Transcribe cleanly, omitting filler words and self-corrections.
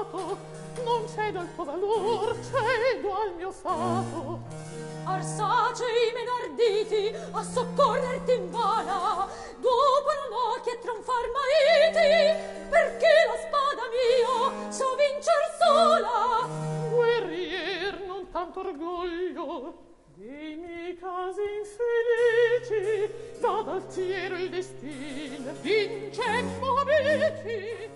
stato, non cedo al tuo valor, cedo al mio fato. Arsacei men arditi a soccorrerti invana, dopo non occhi e tronfar mariti, perché la spada mia so vincer sola. Guerrier, non tanto orgoglio dei miei casi infelici, dad altiero il destin vincemmo amici.